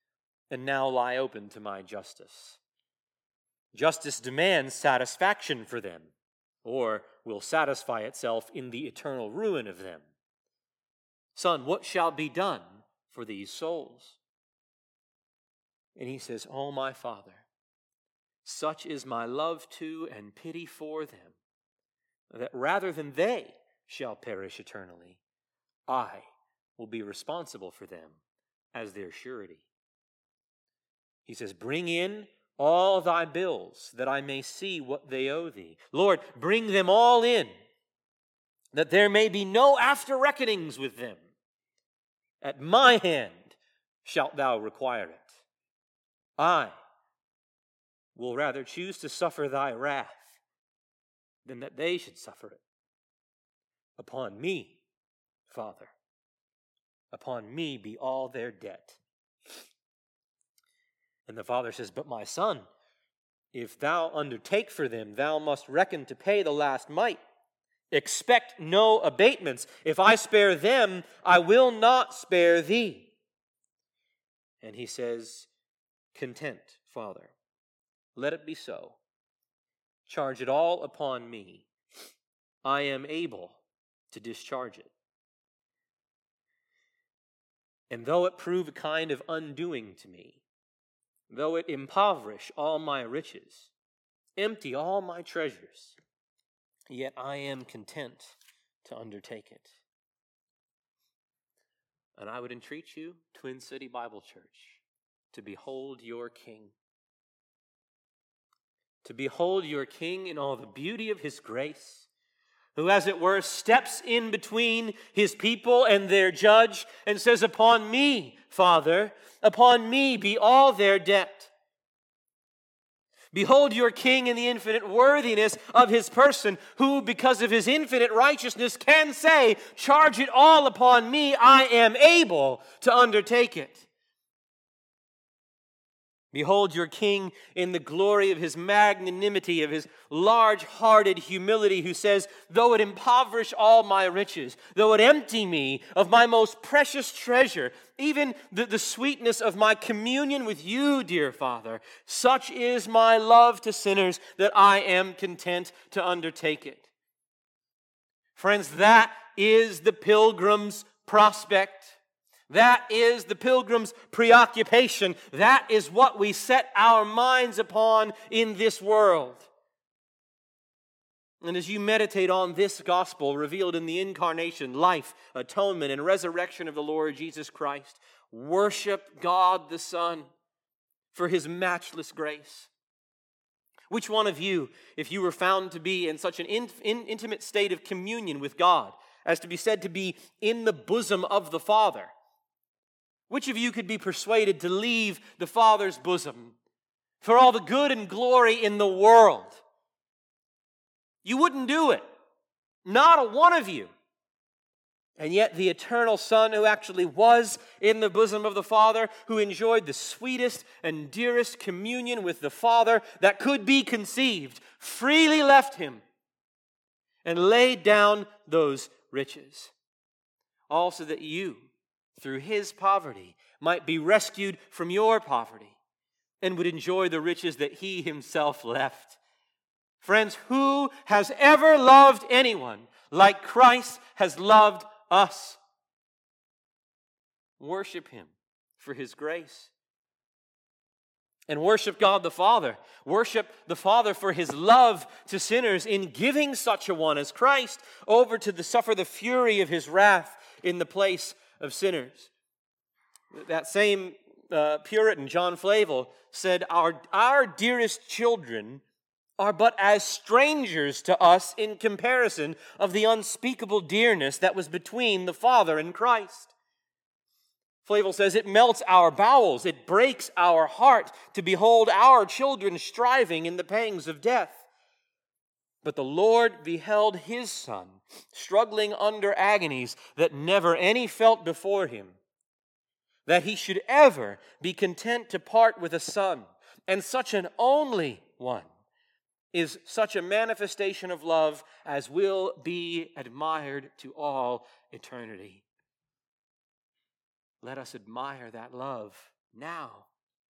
and now lie open to my justice. Justice demands satisfaction for them, or will satisfy itself in the eternal ruin of them. Son, what shall be done for these souls? And he says, Oh, my Father, such is my love to and pity for them, that rather than they shall perish eternally, I will be responsible for them as their surety. He says, bring in all thy bills, that I may see what they owe thee. Lord, bring them all in, that there may be no after reckonings with them. At my hand shalt thou require it. I will rather choose to suffer thy wrath than that they should suffer it. Upon me, Father, upon me be all their debt. And the father says, But my son, if thou undertake for them, thou must reckon to pay the last mite. Expect no abatements. If I spare them, I will not spare thee. And he says, Content, Father, let it be so. Charge it all upon me. I am able to discharge it. And though it prove a kind of undoing to me, though it impoverish all my riches, empty all my treasures, yet I am content to undertake it. And I would entreat you, Twin City Bible Church, to behold your King. To behold your King in all the beauty of his grace, who, as it were, steps in between his people and their judge and says, Upon me, Father, upon me be all their debt. Behold your King in the infinite worthiness of his person, who, because of his infinite righteousness, can say, Charge it all upon me, I am able to undertake it. Behold your King in the glory of his magnanimity, of his large-hearted humility, who says, Though it impoverish all my riches, though it empty me of my most precious treasure, even the, the sweetness of my communion with you, dear Father, such is my love to sinners that I am content to undertake it. Friends, that is the pilgrim's prospect. That is the pilgrim's preoccupation. That is what we set our minds upon in this world. And as you meditate on this gospel revealed in the incarnation, life, atonement, and resurrection of the Lord Jesus Christ, worship God the Son for his matchless grace. Which one of you, if you were found to be in such an in, in, intimate state of communion with God, as to be said to be in the bosom of the Father, which of you could be persuaded to leave the Father's bosom for all the good and glory in the world? You wouldn't do it. Not a one of you. And yet the eternal Son, who actually was in the bosom of the Father, who enjoyed the sweetest and dearest communion with the Father that could be conceived, freely left him and laid down those riches. Also that you, through his poverty, might be rescued from your poverty and would enjoy the riches that he himself left. Friends, who has ever loved anyone like Christ has loved us? Worship him for his grace. And worship God the Father. Worship the Father for his love to sinners in giving such a one as Christ over to the, suffer the fury of his wrath in the place of sinners. That same uh, Puritan, John Flavel, said, our, our dearest children are but as strangers to us in comparison of the unspeakable dearness that was between the Father and Christ. Flavel says, it melts our bowels, it breaks our heart to behold our children striving in the pangs of death. But the Lord beheld his Son struggling under agonies that never any felt before him, that he should ever be content to part with a son, and such an only one, is such a manifestation of love as will be admired to all eternity. Let us admire that love now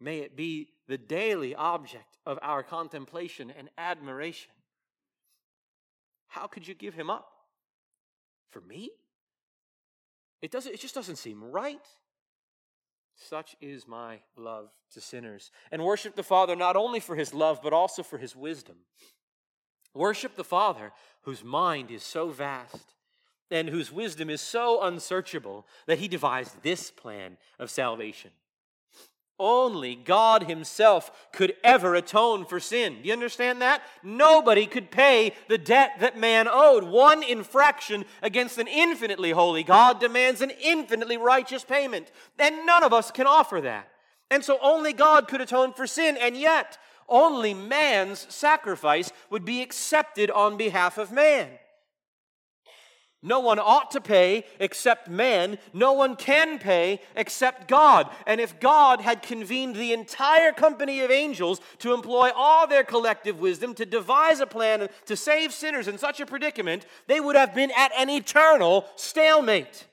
May it be the daily object of our contemplation and admiration. How could you give him up? For me? It doesn't, it just doesn't seem right. Such is my love to sinners. And worship the Father not only for his love, but also for his wisdom. Worship the Father whose mind is so vast and whose wisdom is so unsearchable that he devised this plan of salvation. Only God himself could ever atone for sin. Do you understand that? Nobody could pay the debt that man owed. One infraction against an infinitely holy God demands an infinitely righteous payment. And none of us can offer that. And so only God could atone for sin. And yet, only man's sacrifice would be accepted on behalf of man. No one ought to pay except man. No one can pay except God. And if God had convened the entire company of angels to employ all their collective wisdom to devise a plan to save sinners in such a predicament, they would have been at an eternal stalemate.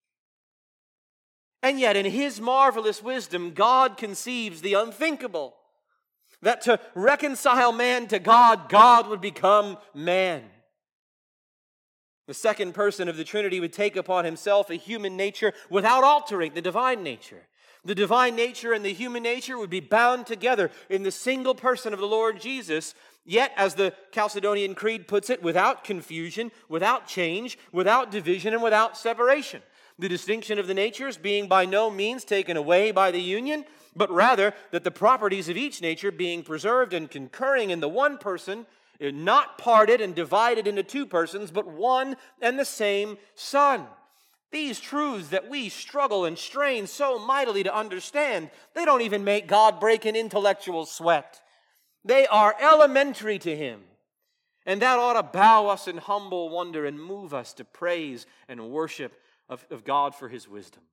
And yet, in his marvelous wisdom, God conceives the unthinkable. That to reconcile man to God, God would become man. The second person of the Trinity would take upon himself a human nature without altering the divine nature. The divine nature and the human nature would be bound together in the single person of the Lord Jesus, yet, as the Chalcedonian Creed puts it, without confusion, without change, without division, and without separation. The distinction of the natures being by no means taken away by the union, but rather that the properties of each nature being preserved and concurring in the one person, not parted and divided into two persons, but one and the same Son. These truths that we struggle and strain so mightily to understand, they don't even make God break an intellectual sweat. They are elementary to him. And that ought to bow us in humble wonder and move us to praise and worship of, of God for his wisdom.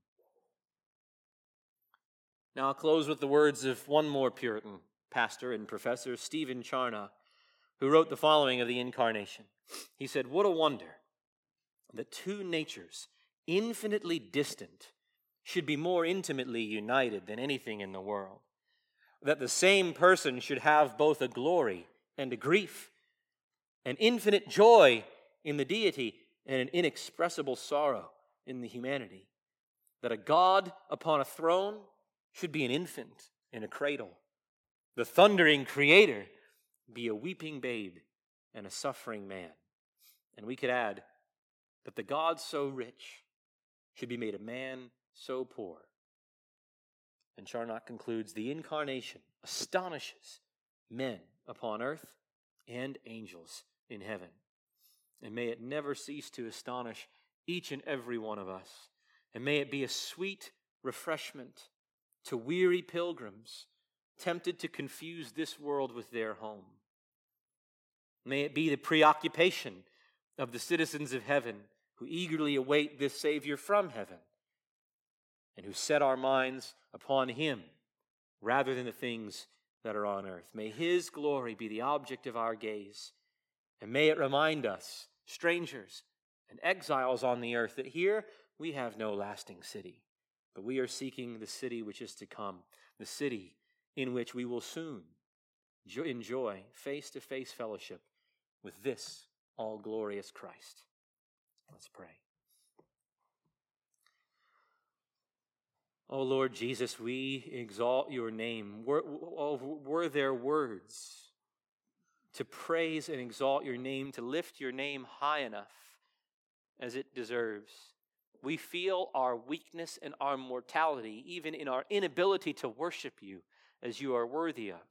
Now I'll close with the words of one more Puritan pastor and professor, Stephen Charnock, who wrote the following of the Incarnation. He said, "What a wonder that two natures infinitely distant should be more intimately united than anything in the world. That the same person should have both a glory and a grief, an infinite joy in the deity and an inexpressible sorrow in the humanity. That a God upon a throne should be an infant in a cradle. The thundering creator be a weeping babe and a suffering man." And we could add that the God so rich should be made a man so poor. And Charnock concludes, "The Incarnation astonishes men upon earth and angels in heaven. And may it never cease to astonish each and every one of us. And may it be a sweet refreshment to weary pilgrims tempted to confuse this world with their home. May it be the preoccupation of the citizens of heaven who eagerly await this Savior from heaven and who set our minds upon him rather than the things that are on earth. May his glory be the object of our gaze, and may it remind us, strangers and exiles on the earth, that here we have no lasting city, but we are seeking the city which is to come, the city in which we will soon enjoy face-to-face fellowship with this all-glorious Christ. Let's pray. Oh Lord Jesus, we exalt your name. Were, were there words to praise and exalt your name, to lift your name high enough as it deserves? We feel our weakness and our mortality, even in our inability to worship you as you are worthy of.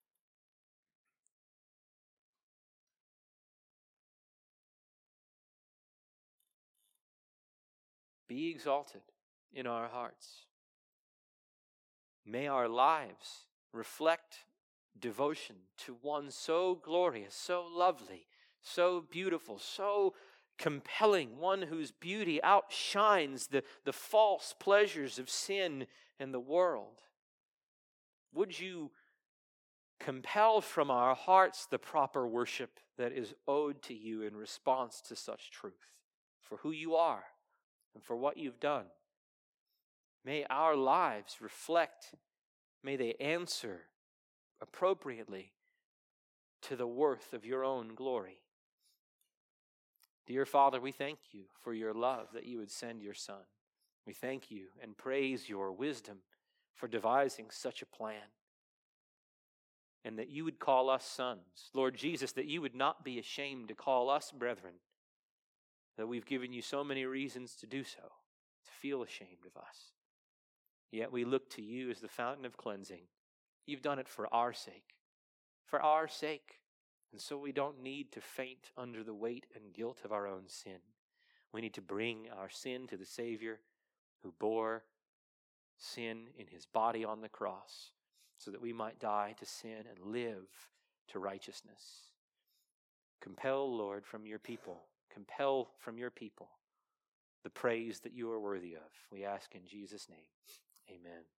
Be exalted in our hearts. May our lives reflect devotion to one so glorious, so lovely, so beautiful, so compelling, one whose beauty outshines the, the false pleasures of sin and the world. Would you compel from our hearts the proper worship that is owed to you in response to such truth, for who you are and for what you've done? May our lives reflect May they answer appropriately to the worth of your own glory. Dear Father, we thank you for your love that you would send your Son. We thank you and praise your wisdom for devising such a plan. And that you would call us sons. Lord Jesus, that you would not be ashamed to call us brethren. That we've given you so many reasons to do so, to feel ashamed of us. Yet we look to you as the fountain of cleansing. You've done it for our sake. For our sake. And so we don't need to faint under the weight and guilt of our own sin. We need to bring our sin to the Savior who bore sin in his body on the cross so that we might die to sin and live to righteousness. Compel, Lord, from your people, compel from your people the praise that you are worthy of. We ask in Jesus' name. Amen.